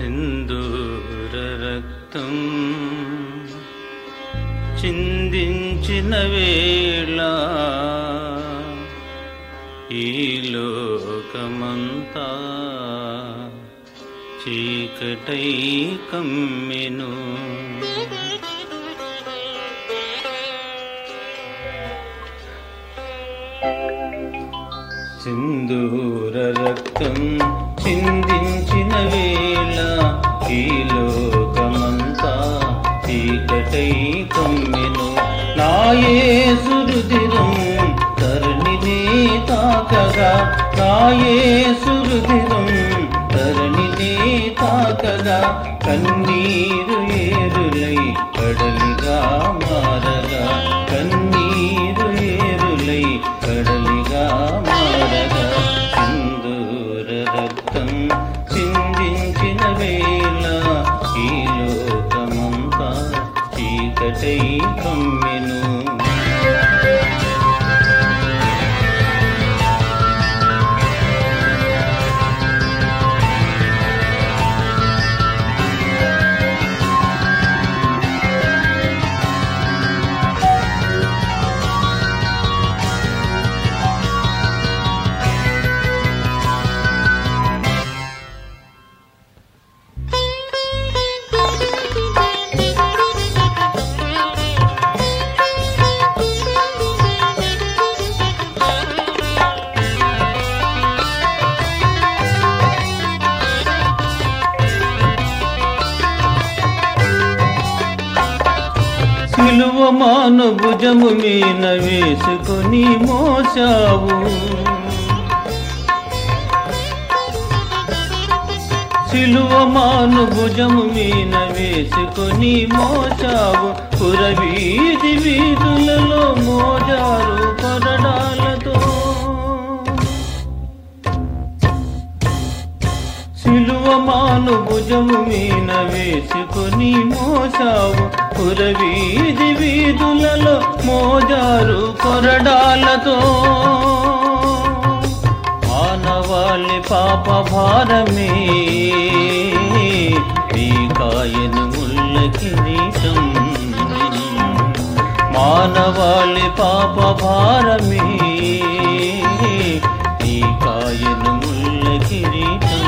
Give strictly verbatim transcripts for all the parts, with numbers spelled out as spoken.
సింధూర రక్తం చిందించిన వేళ ఈ లోకమంతా చీకటై కమ్మెను. సింధూర రక్తం చిందించిన వేళ ఈ లోకమంతా చీకటై కమ్మెను. నా యేసు రుధిరం ధరణినే తాకగా, నా యేసు రుధిరం ధరణినే తాకగా, కన్నీరు ఏరులై కడలిగా మారగా, కన్నీరు ఏరులై కడలిగా మారగా, సింధూర రక్తం చిందించిన వేళ ఈ లోకమంతా చీకటై కమ్మెను. సిలువ మాను భుజము మీన వేసుకొని మోసావు, సిలువ మాను భుజము మీన వేసుకొని మోసావు, పురవీధి వీధులలో మోజారు కొరడాలతో, సిలువ మాను భుజము మీన వేసుకొని మోసావు, పురవీధి వీధులలో మోజారు కొరడాలతో, మానవాళి పాప భారమే నీ కాయను ముళ్ళ కిరీటం, మానవాళి పాప భారమే నీ కాయను ముళ్ళ కిరీటం.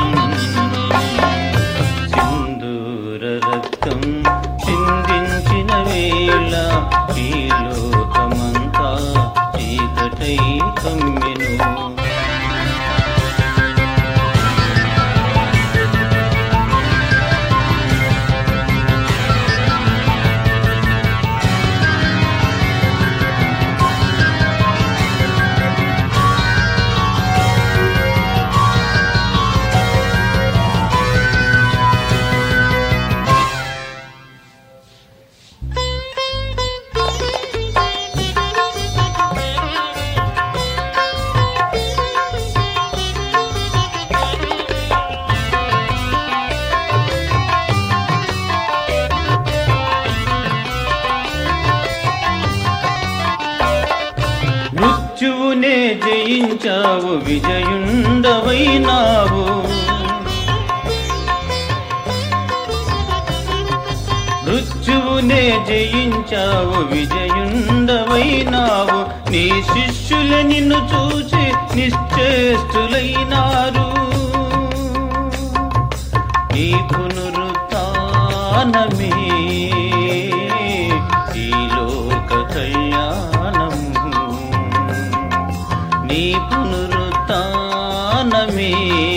సింధూర రక్తం చిందించిన వేళ ఈ లోకమంతా చీకటై కమ్మెను. మృత్యువునే జయించావు, విజయుండవైనావు, మృత్యువునే జయించావు, విజయుండవైనావు, నీ శిష్యుల నిన్ను చూసి నిశ్చేష్టులైనారు, ఈ పునరుత్థానమే ఈ లోక కళ్యాణము, నీ పునరుత్థానమే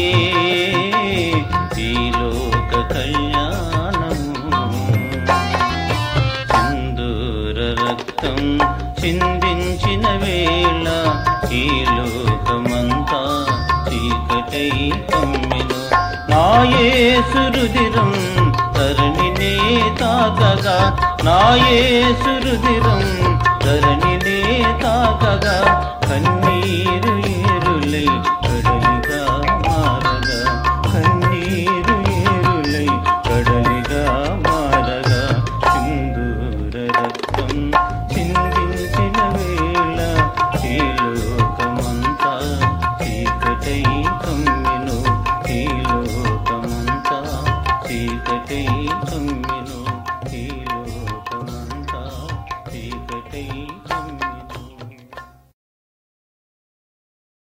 ఈ లోక కళ్యాణము. సింధూర రక్తం చిందించిన వేళ ఈ లోకమంతా చీకటై కమ్మెను. నా యేసు రుధిరం ధరణినే తాకగా, నా యేసు రుధిరం ధరణినే తాకగా, కన్నీరు ఏరులై